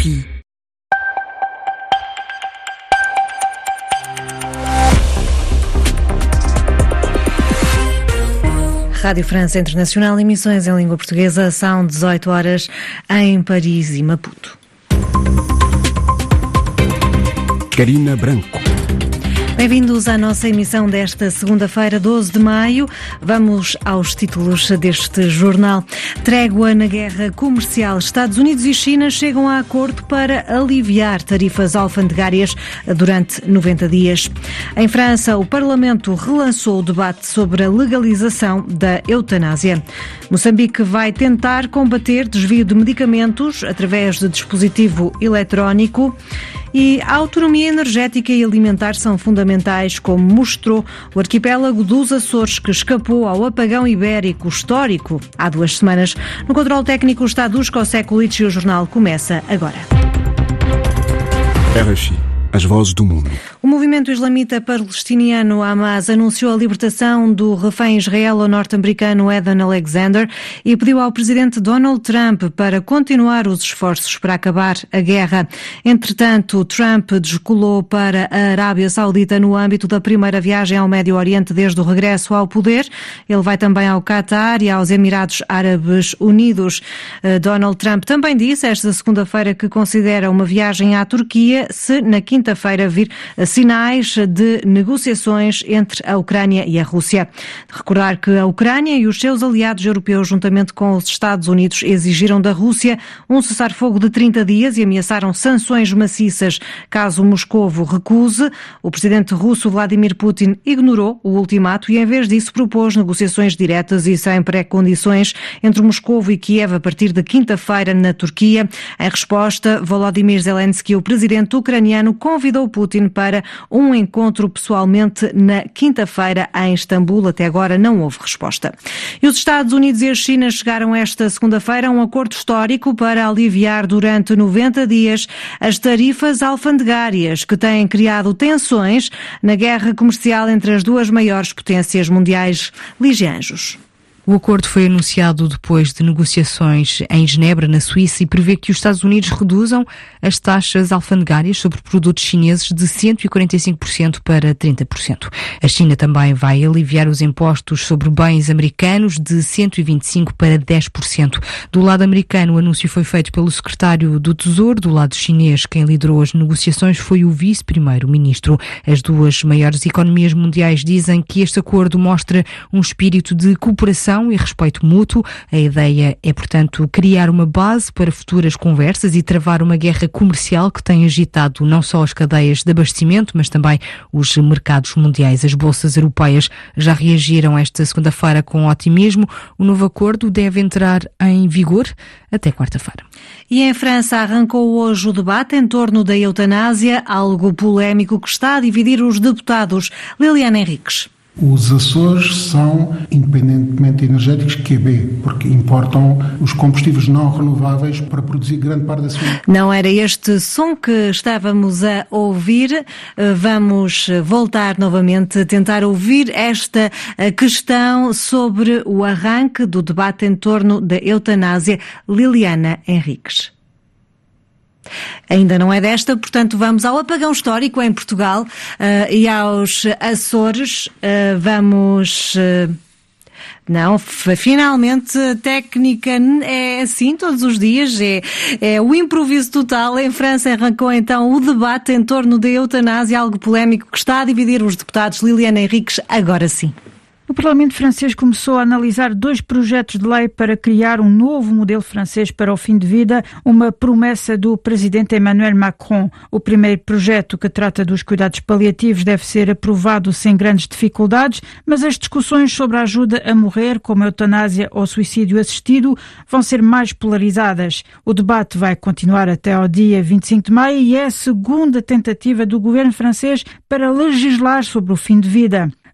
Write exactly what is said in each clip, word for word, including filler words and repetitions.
R F I. Rádio França Internacional, emissões em língua portuguesa, são dezoito horas em Paris e Maputo. Karina Branco. Bem-vindos à nossa emissão desta segunda-feira, doze de maio. Vamos aos títulos deste jornal. Trégua na guerra comercial. Estados Unidos e China chegam a acordo para aliviar tarifas alfandegárias durante noventa dias. Em França, o Parlamento relançou o debate sobre a legalização da eutanásia. Moçambique vai tentar combater desvio de medicamentos através de dispositivo eletrónico. E a autonomia energética e alimentar são fundamentais, como mostrou o arquipélago dos Açores, que escapou ao apagão ibérico histórico há duas semanas. No controle técnico está Dusko Sekulic e o jornal começa agora. R F I. As vozes do mundo. O movimento islamita palestiniano Hamas anunciou a libertação do refém israelo-norte-americano Eden Alexander e pediu ao presidente Donald Trump para continuar os esforços para acabar a guerra. Entretanto, Trump descolou para a Arábia Saudita no âmbito da primeira viagem ao Médio Oriente desde o regresso ao poder. Ele vai também ao Qatar e aos Emirados Árabes Unidos. Donald Trump também disse esta segunda-feira que considera uma viagem à Turquia se na quinta-feira vir sinais de negociações entre a Ucrânia e a Rússia. Recordar que a Ucrânia e os seus aliados europeus, juntamente com os Estados Unidos, exigiram da Rússia um cessar-fogo de trinta dias e ameaçaram sanções maciças caso Moscovo recuse. O presidente russo Vladimir Putin ignorou o ultimato e, em vez disso, propôs negociações diretas e sem pré-condições entre Moscovo e Kiev a partir de quinta-feira na Turquia. Em resposta, Volodymyr Zelensky, o presidente ucraniano, convidou Putin para um encontro pessoalmente na quinta-feira em Istambul. Até agora não houve resposta. E os Estados Unidos e a China chegaram esta segunda-feira a um acordo histórico para aliviar durante noventa dias as tarifas alfandegárias que têm criado tensões na guerra comercial entre as duas maiores potências mundiais. Lígia Anjos. O acordo foi anunciado depois de negociações em Genebra, na Suíça, e prevê que os Estados Unidos reduzam as taxas alfandegárias sobre produtos chineses de cento e quarenta e cinco por cento para trinta por cento. A China também vai aliviar os impostos sobre bens americanos de cento e vinte e cinco por cento para dez por cento. Do lado americano, o anúncio foi feito pelo secretário do Tesouro. Do lado chinês, quem liderou as negociações foi o vice-primeiro-ministro. As duas maiores economias mundiais dizem que este acordo mostra um espírito de cooperação e respeito mútuo. A ideia é, portanto, criar uma base para futuras conversas e travar uma guerra comercial que tem agitado não só as cadeias de abastecimento, mas também os mercados mundiais. As bolsas europeias já reagiram esta segunda-feira com otimismo. O novo acordo deve entrar em vigor até quarta-feira. E em França arrancou hoje o debate em torno da eutanásia, algo polémico que está a dividir os deputados. Liliana Henriques. Os Açores são independentemente energéticos Q B, porque importam os combustíveis não renováveis para produzir grande parte da sua... Não era este som que estávamos a ouvir. Vamos voltar novamente a tentar ouvir esta questão sobre o arranque do debate em torno da eutanásia. Liliana Henriques. Ainda não é desta, portanto vamos ao apagão histórico em Portugal uh, e aos Açores. Uh, vamos... Uh, Não, finalmente a técnica é assim todos os dias, é, é o improviso total. Em França arrancou então o debate em torno da eutanásia, algo polémico que está a dividir os deputados. Liliana Henriques, agora sim. O Parlamento francês começou a analisar dois projetos de lei para criar um novo modelo francês para o fim de vida, uma promessa do presidente Emmanuel Macron. O primeiro projeto, que trata dos cuidados paliativos, deve ser aprovado sem grandes dificuldades, mas as discussões sobre a ajuda a morrer, como a eutanásia ou suicídio assistido, vão ser mais polarizadas. O debate vai continuar até ao dia vinte e cinco de maio e é a segunda tentativa do governo francês para legislar sobre o fim de vida.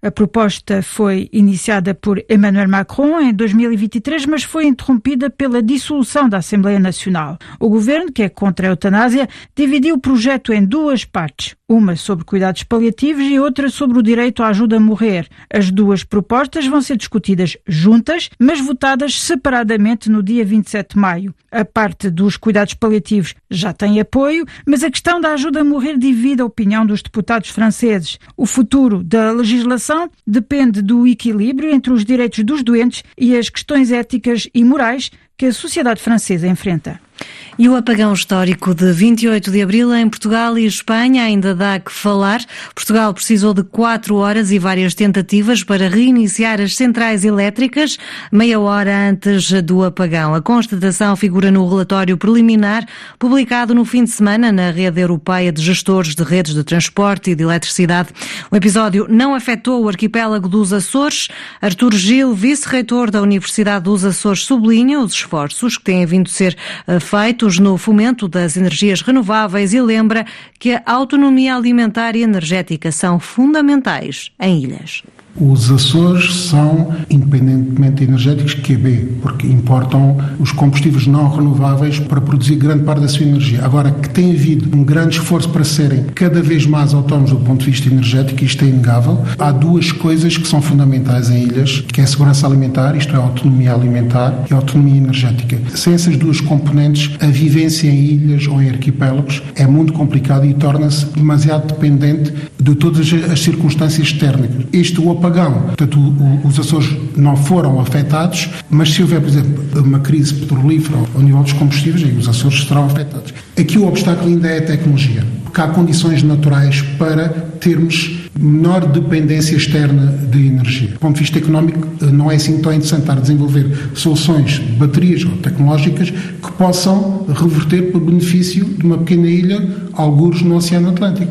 A proposta foi iniciada por Emmanuel Macron em dois mil e vinte e três, mas foi interrompida pela dissolução da Assembleia Nacional. O governo, que é contra a eutanásia, dividiu o projeto em duas partes, uma sobre cuidados paliativos e outra sobre o direito à ajuda a morrer. As duas propostas vão ser discutidas juntas, mas votadas separadamente no dia vinte e sete de maio. A parte dos cuidados paliativos já tem apoio, mas a questão da ajuda a morrer divide a opinião dos deputados franceses. O futuro da legislação depende do equilíbrio entre os direitos dos doentes e as questões éticas e morais que a sociedade francesa enfrenta. E o apagão histórico de vinte e oito de abril em Portugal e Espanha ainda dá que falar. Portugal precisou de quatro horas e várias tentativas para reiniciar as centrais elétricas meia hora antes do apagão. A constatação figura no relatório preliminar publicado no fim de semana na Rede Europeia de Gestores de Redes de Transporte e de Eletricidade. O episódio não afetou o arquipélago dos Açores. Artur Gil, vice-reitor da Universidade dos Açores, sublinha os esforços que têm vindo a ser feitos no fomento das energias renováveis e lembra que a autonomia alimentar e energética são fundamentais em ilhas. Os Açores são independentemente energéticos Q B, porque importam os combustíveis não renováveis para produzir grande parte da sua energia. Agora, que tem havido um grande esforço para serem cada vez mais autónomos do ponto de vista energético, isto é inegável. Há duas coisas que são fundamentais em ilhas, que é a segurança alimentar, isto é, a autonomia alimentar e a autonomia energética. Sem essas duas componentes, a vivência em ilhas ou em arquipélagos é muito complicada e torna-se demasiado dependente de todas as circunstâncias externas. Este o apagão, portanto, o, os Açores não foram afetados, mas se houver, por exemplo, uma crise petrolífera ao nível dos combustíveis, aí os Açores serão afetados. Aqui o obstáculo ainda é a tecnologia, porque há condições naturais para termos menor dependência externa de energia. Do ponto de vista económico, não é assim tão interessante estar a desenvolver soluções de baterias ou tecnológicas que possam reverter para o benefício de uma pequena ilha, algures no Oceano Atlântico.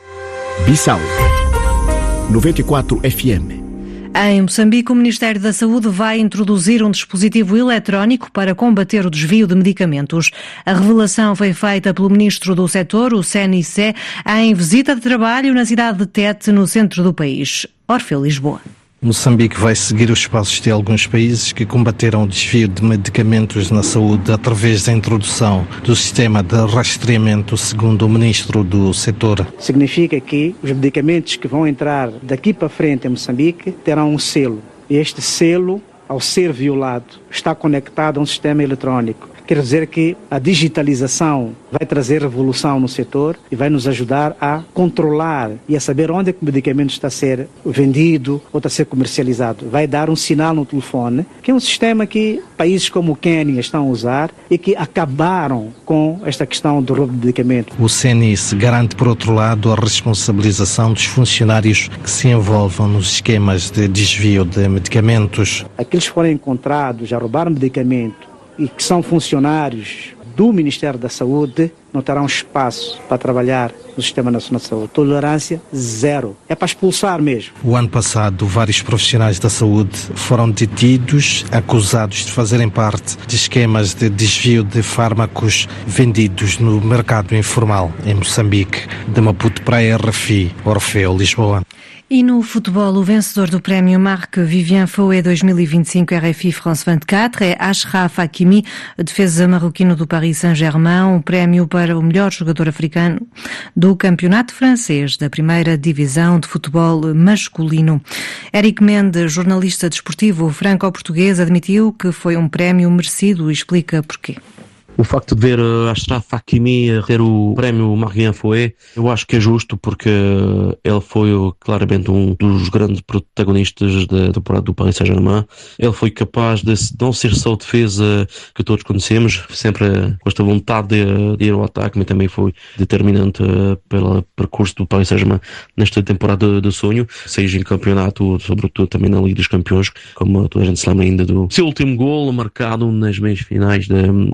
Bissau noventa e quatro F M. Em Moçambique, o Ministério da Saúde vai introduzir um dispositivo eletrónico para combater o desvio de medicamentos. A revelação foi feita pelo Ministro do Setor, o C N I C, em visita de trabalho na cidade de Tete, no centro do país. Orfeu Lisboa. Moçambique vai seguir os passos de alguns países que combateram o desvio de medicamentos na saúde através da introdução do sistema de rastreamento, segundo o Ministro do Setor. Significa que os medicamentos que vão entrar daqui para frente em Moçambique terão um selo. E este selo, ao ser violado, está conectado a um sistema eletrônico. Quer dizer que a digitalização vai trazer revolução no setor e vai nos ajudar a controlar e a saber onde é que o medicamento está a ser vendido ou está a ser comercializado. Vai dar um sinal no telefone, que é um sistema que países como o Quênia estão a usar e que acabaram com esta questão do roubo de medicamento. O C N I C garante, por outro lado, a responsabilização dos funcionários que se envolvam nos esquemas de desvio de medicamentos. Aqueles que forem encontrados a roubar medicamento e que são funcionários do Ministério da Saúde não terão espaço para trabalhar no Sistema Nacional de Saúde. Tolerância zero. É para expulsar mesmo. O ano passado, vários profissionais da saúde foram detidos, acusados de fazerem parte de esquemas de desvio de fármacos vendidos no mercado informal em Moçambique. De Maputo para a R F I, Orfeu Lisboa. E no futebol, o vencedor do prémio Marc Vivien Foé dois mil e vinte e cinco R F I France vinte e quatro é Achraf Hakimi, defesa marroquino do Paris Saint-Germain, um prémio para o melhor jogador africano do campeonato francês da primeira divisão de futebol masculino. Éric Mendes, jornalista desportivo franco-português, admitiu que foi um prémio merecido e explica porquê. O facto de ver uh, Achraf Hakimi ter o prémio Marc Vivien Foé, eu acho que é justo porque uh, ele foi uh, claramente um dos grandes protagonistas da temporada do Paris Saint-Germain. Ele foi capaz de não ser só a defesa que todos conhecemos, sempre uh, com esta vontade de, de ir ao ataque, mas também foi determinante uh, pelo percurso do Paris Saint-Germain nesta temporada de, de sonho, seja em campeonato, sobretudo também na Liga dos Campeões, como toda a gente se lembra ainda do seu último golo marcado nas meias finais da um, competição francesa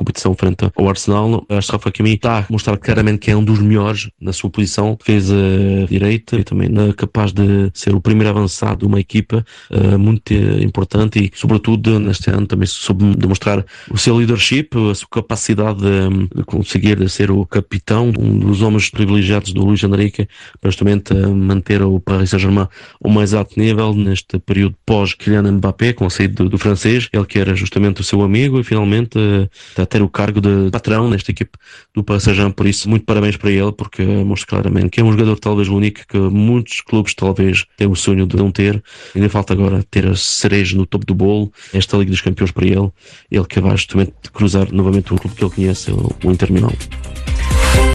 frente ao Arsenal. Achraf Hakimi está a mostrar claramente que é um dos melhores na sua posição, fez a direita e também é capaz de ser o primeiro avançado de uma equipa uh, muito importante e, sobretudo, neste ano também soube demonstrar o seu leadership, a sua capacidade de, de conseguir ser o capitão, um dos homens privilegiados do Luís Enrique, para justamente manter o Paris Saint-Germain ao mais alto nível neste período pós-Kylian Mbappé, com a saída do, do francês, ele que era justamente o seu amigo e finalmente está a ter o cargo de patrão nesta equipe do Paris Saint-Germain. Por isso, muito parabéns para ele, porque mostra claramente que é um jogador talvez único, que muitos clubes talvez têm o sonho de não ter. Ainda falta agora ter a cereja no topo do bolo, esta Liga dos Campeões para ele, ele que vai justamente cruzar novamente um clube que ele conhece, o Inter Milão.